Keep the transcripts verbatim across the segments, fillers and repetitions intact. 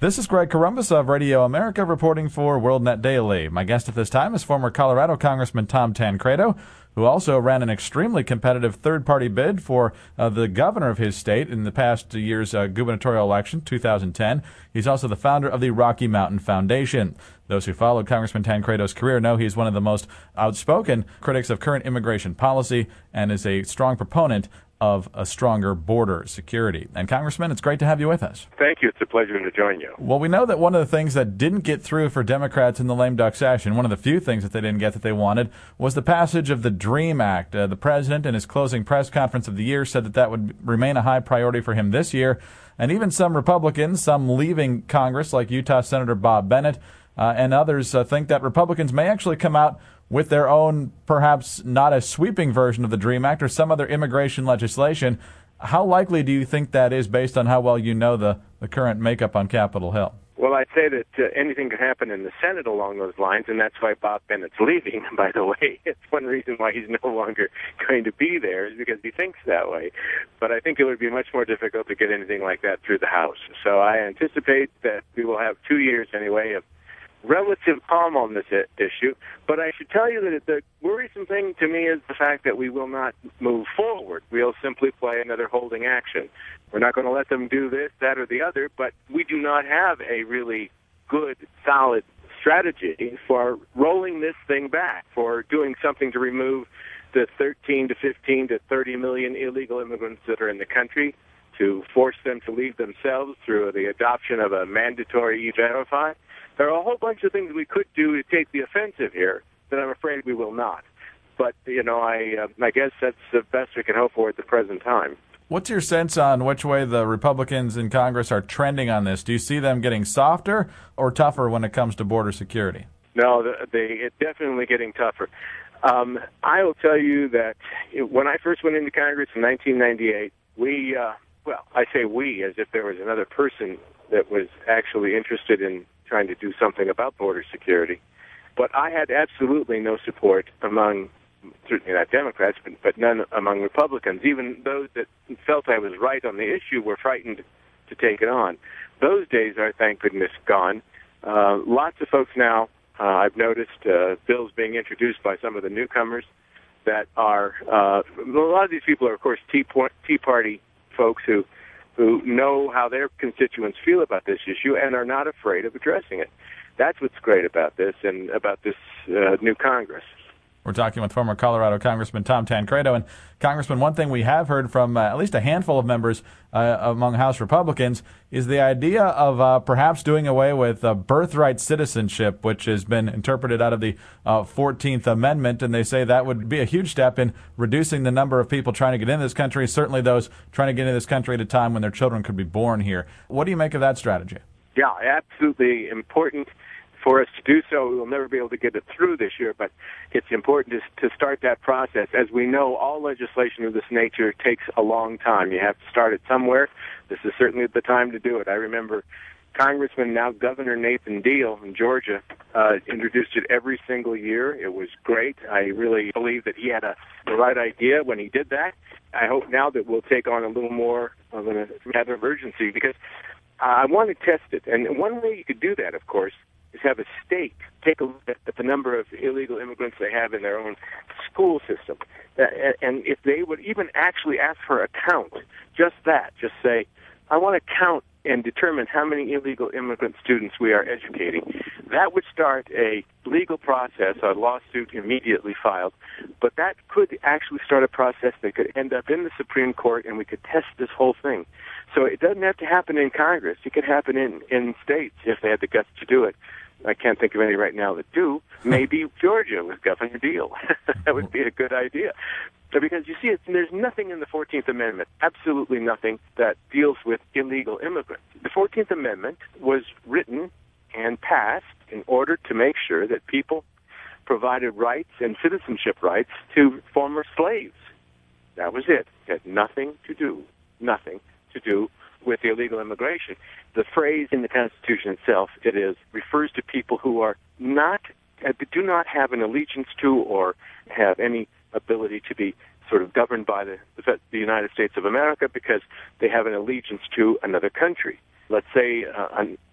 This is Greg Corombos of Radio America reporting for WorldNet Daily. My guest at this time is former Colorado Congressman Tom Tancredo, who also ran an extremely competitive third-party bid for uh, the governor of his state in the past year's uh, gubernatorial election, two thousand ten. He's also the founder of the Rocky Mountain Foundation. Those who followed Congressman Tancredo's career know he's one of the most outspoken critics of current immigration policy and is a strong proponent of a stronger border security. And Congressman, it's great to have you with us. Thank you. It's a pleasure to join you. Well, we know that one of the things that didn't get through for Democrats in the lame duck session, one of the few things that they didn't get that they wanted, was the passage of the DREAM Act. Uh, the president, in his closing press conference of the year, said that that would remain a high priority for him this year. And even some Republicans, some leaving Congress, like Utah Senator Bob Bennett, uh, and others, uh, think that Republicans may actually come out with their own, perhaps not as sweeping version of the DREAM Act or some other immigration legislation. How likely do you think that is based on how well you know the, the current makeup on Capitol Hill? Well, I'd say that uh, anything could happen in the Senate along those lines, and that's why Bob Bennett's leaving, by the way. It's one reason why he's no longer going to be there is because he thinks that way. But I think it would be much more difficult to get anything like that through the House. So I anticipate that we will have two years anyway of relative calm on this issue, but I should tell you that the worrisome thing to me is the fact that we will not move forward. We'll simply play another holding action. We're not going to let them do this, that, or the other, but we do not have a really good, solid strategy for rolling this thing back, for doing something to remove the thirteen to fifteen to thirty million illegal immigrants that are in the country, to force them to leave themselves through the adoption of a mandatory E-Verify. There are a whole bunch of things we could do to take the offensive here that I'm afraid we will not. But, you know, I, uh, I guess that's the best we can hope for at the present time. What's your sense on which way the Republicans in Congress are trending on this? Do you see them getting softer or tougher when it comes to border security? No, they, it's definitely getting tougher. Um, I will tell you that when I first went into Congress in nineteen ninety-eight, we, uh, well, I say we as if there was another person that was actually interested in trying to do something about border security. But I had absolutely no support among, certainly not Democrats, but, but none among Republicans. Even those that felt I was right on the issue were frightened to take it on. Those days are, thank goodness, gone. Uh, lots of folks now, uh, I've noticed uh, bills being introduced by some of the newcomers that are, uh, a lot of these people are, of course, Tea, Tea Party folks who who know how their constituents feel about this issue and are not afraid of addressing it. That's what's great about this and about this uh, new Congress. We're talking with former Colorado Congressman Tom Tancredo. And, Congressman, one thing we have heard from uh, at least a handful of members uh, among House Republicans is the idea of uh, perhaps doing away with uh, birthright citizenship, which has been interpreted out of the uh, fourteenth Amendment. And they say that would be a huge step in reducing the number of people trying to get into this country, certainly those trying to get into this country at a time when their children could be born here. What do you make of that strategy? Yeah, absolutely important for us to do so. We'll never be able to get it through this year, but it's important to, to start that process. As we know, all legislation of this nature takes a long time. You have to start it somewhere. This is certainly the time to do it. I remember Congressman, now Governor Nathan Deal in Georgia, uh, introduced it every single year. It was great. I really believe that he had a, the right idea when he did that. I hope now that we'll take on a little more of a matter of urgency because I want to test it. And one way you could do that, of course, is have a state take a look at the number of illegal immigrants they have in their own school system. And if they would even actually ask for a count, just that, just say, I want to count and determine how many illegal immigrant students we are educating. That would start a legal process, a lawsuit immediately filed, but that could actually start a process that could end up in the Supreme Court and we could test this whole thing. So it doesn't have to happen in Congress. It could happen in, in states if they had the guts to do it. I can't think of any right now that do. Maybe Georgia with Governor Deal. That would be a good idea. Because you see, it's, there's nothing in the fourteenth Amendment, absolutely nothing, that deals with illegal immigrants. The fourteenth Amendment was written and passed in order to make sure that people provided rights and citizenship rights to former slaves. That was it. It had nothing to do, nothing to do with illegal immigration. The phrase in the Constitution itself, it is, refers to people who are not, do not have an allegiance to or have any ability to be sort of governed by the, the United States of America because they have an allegiance to another country. Let's say uh,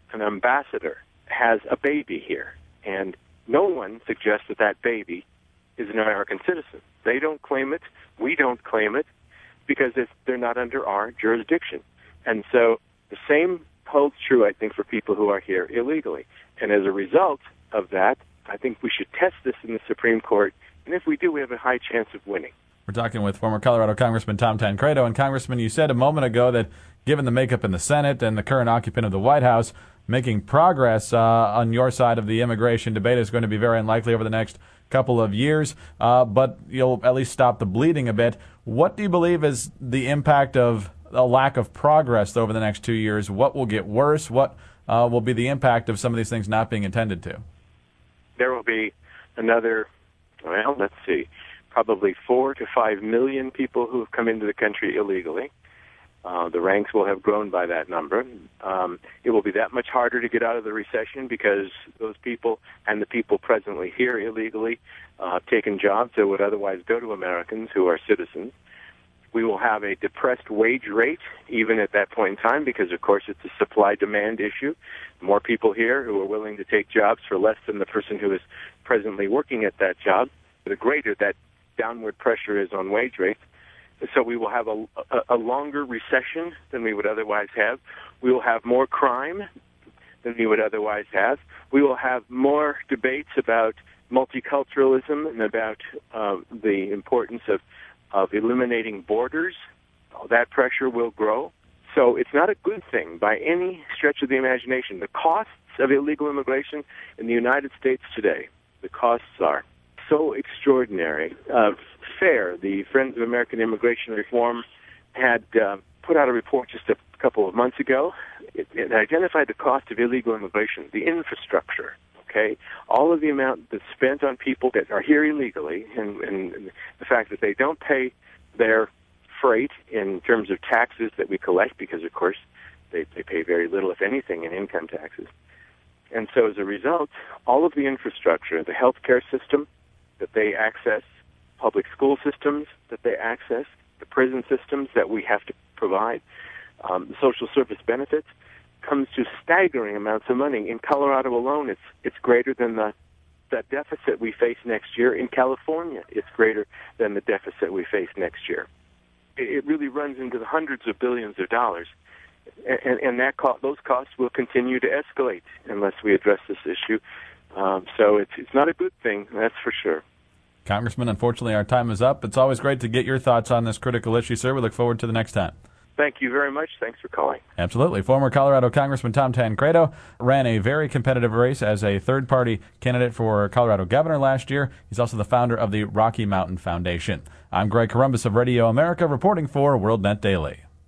an ambassador has a baby here, and no one suggests that that baby is an American citizen. They don't claim it. We don't claim it because it's, they're not under our jurisdiction. And so the same holds true, I think, for people who are here illegally. And as a result of that, I think we should test this in the Supreme Court. And if we do, we have a high chance of winning. We're talking with former Colorado Congressman Tom Tancredo. And Congressman, you said a moment ago that given the makeup in the Senate and the current occupant of the White House, making progress uh, on your side of the immigration debate is going to be very unlikely over the next couple of years, uh, but you'll at least stop the bleeding a bit. What do you believe is the impact of a lack of progress over the next two years? What will get worse? What uh, will be the impact of some of these things not being attended to? There will be another, well, let's see, probably four to five million people who have come into the country illegally. Uh, the ranks will have grown by that number. Um, it will be that much harder to get out of the recession because those people and the people presently here illegally uh, have taken jobs that would otherwise go to Americans who are citizens. We will have a depressed wage rate even at that point in time because, of course, it's a supply-demand issue. More people here who are willing to take jobs for less than the person who is presently working at that job, the greater that downward pressure is on wage rates. So we will have a, a, a longer recession than we would otherwise have. We will have more crime than we would otherwise have. We will have more debates about multiculturalism and about uh, the importance of, of eliminating borders. That pressure will grow. So it's not a good thing by any stretch of the imagination. The costs of illegal immigration in the United States today, the costs are so extraordinary. Uh, FAIR, the Friends of American Immigration Reform, had uh, put out a report just a couple of months ago. It, it identified the cost of illegal immigration, the infrastructure, okay, all of the amount that's spent on people that are here illegally, and, and the fact that they don't pay their freight in terms of taxes that we collect, because, of course, they, they pay very little, if anything, in income taxes. And so as a result, all of the infrastructure, the healthcare system that they access, public school systems that they access, the prison systems that we have to provide, um, the social service benefits, comes to staggering amounts of money. In Colorado alone, it's it's greater than the, the deficit we face next year. In California, it's greater than the deficit we face next year. It, it really runs into the hundreds of billions of dollars, and, and that co- those costs will continue to escalate unless we address this issue. Um, so it's it's not a good thing, that's for sure. Congressman, unfortunately, our time is up. It's always great to get your thoughts on this critical issue, sir. We look forward to the next time. Thank you very much. Thanks for calling. Absolutely. Former Colorado Congressman Tom Tancredo ran a very competitive race as a third-party candidate for Colorado governor last year. He's also the founder of the Rocky Mountain Foundation. I'm Greg Corombos of Radio America, reporting for WorldNet Daily.